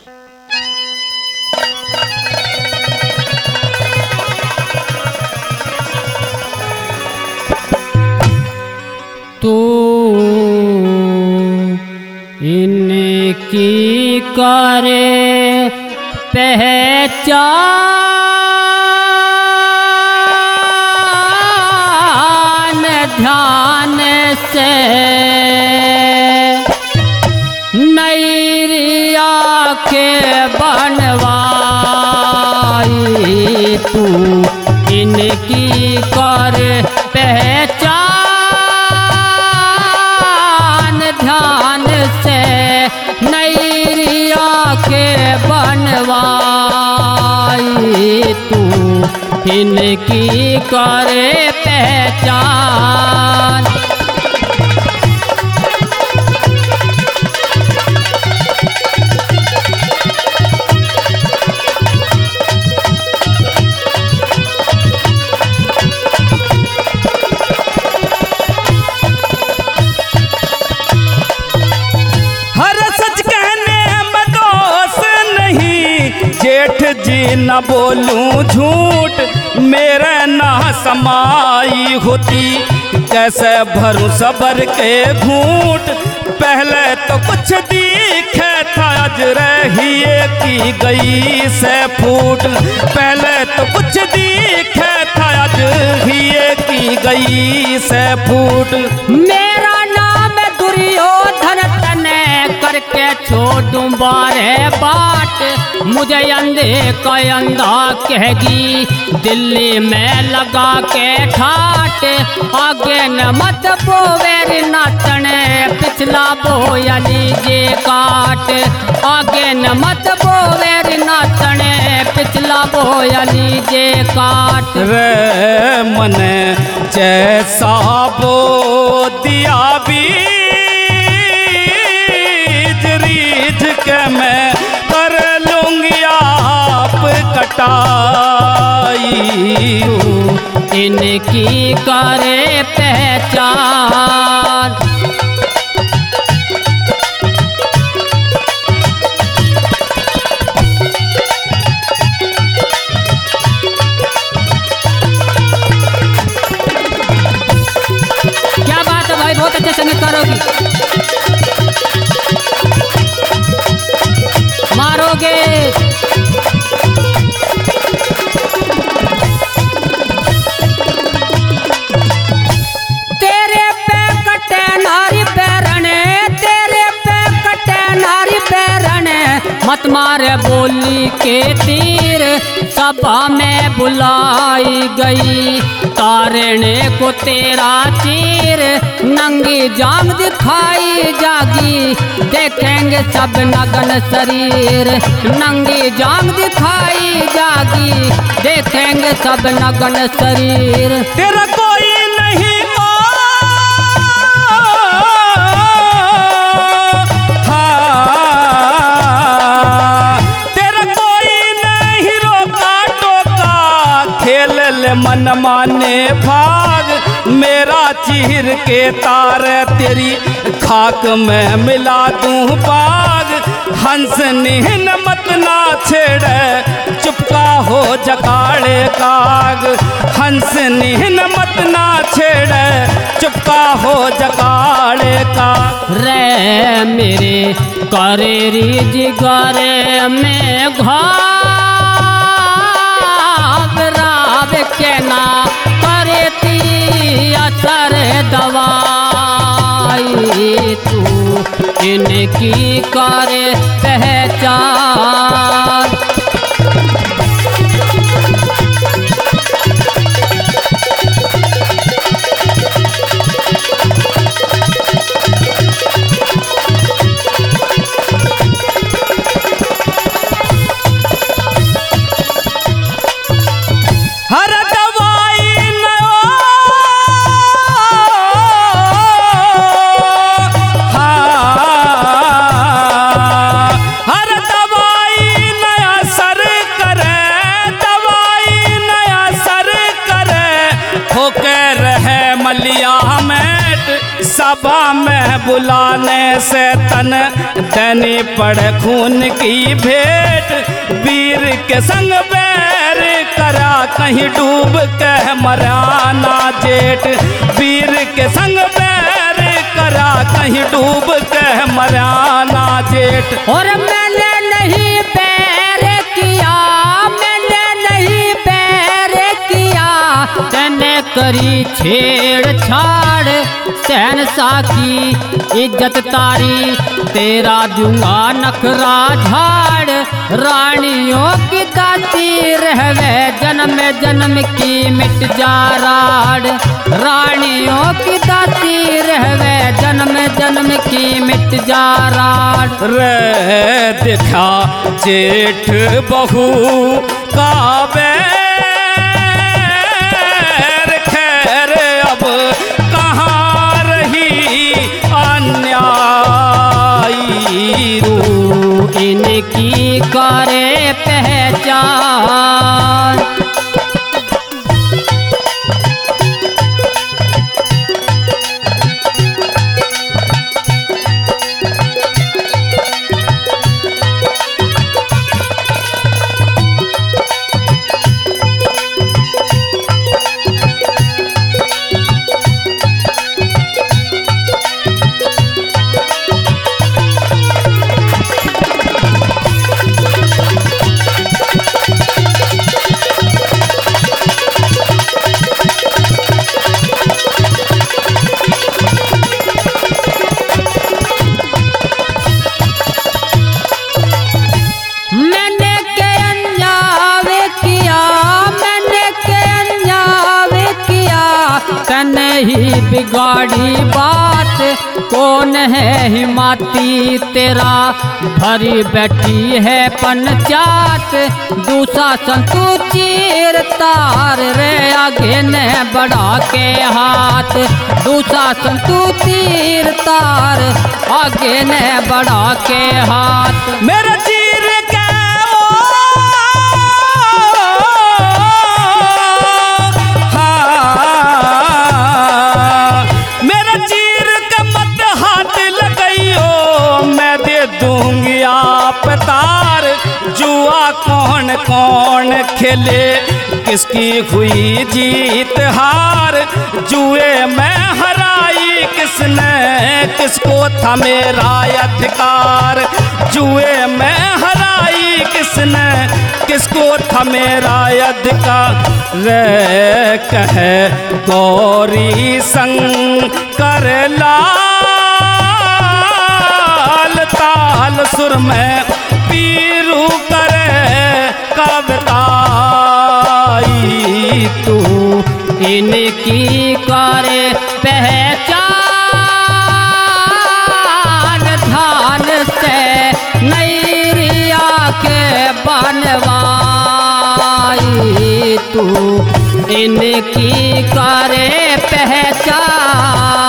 तू इनकी करे पहचान ध्यान से नैरिया के बनवाई तू इनकी करे पहचान ध्यान से नैरिया के बनवाई तू इनकी करे पहचान। जेठ जी न बोलूं झूठ मेरे ना समाई होती, कैसे भरूं सबर के घूंट। पहले तो कुछ दिखे था आज रहिए की गई से फूट। पहले तो कुछ दिखे था आज हिए की गई से फूट। मेरा नाम दुर्योधन तने करके छोड़ूं बारे बाट, मुझे अंधे का अंधा कहेगी दिल्ली में लगा के ठाट। आगे न मत बोवेर नाचने पिछला बोया लीजे काट। आगे न मत बोवेर नाचने पिछला बोया लीजे काट। रे मने जैसा बो दिया बीज रीझ के मैं कर लूंगी आप कटाई। इनकी करे पहचान। क्या बात है भाई, बहुत अच्छे संगीतकार होगी। मारोगे तेरे पे कटे नारी पैरने, तेरे पे कटे नारी पैरने। मत मारे बोली के तीर सभा में बुलाई गई, तारने को तेरा चीर। नंगी जांग दिखाई जागी देखेंगे सब नग्न शरीर। नंगी जांग दिखाई जागी देखेंगे सब नग्न शरीर। तेरा कोई नहीं हो तेरा कोई नहीं रोका टोका, खेल ले मन माने भाग। मेरा चीर के तार तेरी खाक में मिला दूं बाग। हंस निहन मत ना छेड़े चुपका हो जगाड़े काग। हंस निहन मत ना छेड़े चुपका हो जगाड़े काग। रे मेरे करेरी जिगरे में घाव के ना करती असर दवाई तू इनकी करे पहचान। हर बुलाने से तन देनी पड़े खून की भेंट। वीर के संग बैर करा कहीं डूब के मराना जेठ। वीर के संग बैर करा कहीं डूब के मराना जेठ। और मैंने नहीं बैर किया, मैंने नहीं बैर किया, तने करी छेड़छाड़। शहंशाह की इज्जत तारी, तेरा दूंगा नखरा झाड़। रानियों की दाती रहवे, जन्म जन्म की मिट जा राड़। रानियों की दाती रहवे, जन्म जन्म की मिट जा राड़। रे देखा जेठ बहू का बैर, खैर अब कहाँ रही अन्यायी। तू इनकी करे पहचान। नहीं बिगाड़ी बात, कौन है हिमाती तेरा, भरी बैठी है पंचायत। दूसरा संतु चीर तार रे, आगे ने बढ़ा के हाथ। दूसरा संतु तीर तार, आगे ने बढ़ा के हाथ। मेरा चीर के तार। जुआ कौन कौन खेले, किसकी हुई जीत हार। जुए में हराई किसने, किसको था मेरा अधिकार। जुए में हराई किसने, किसको था मेरा अधिकार। रे कहे गौरी शंकर लाल, ताल सुर में पीरू करे कविताई। तू इनकी करे पहचान, धान से नैरिया के बनवाई। तू इनकी करे पहचान।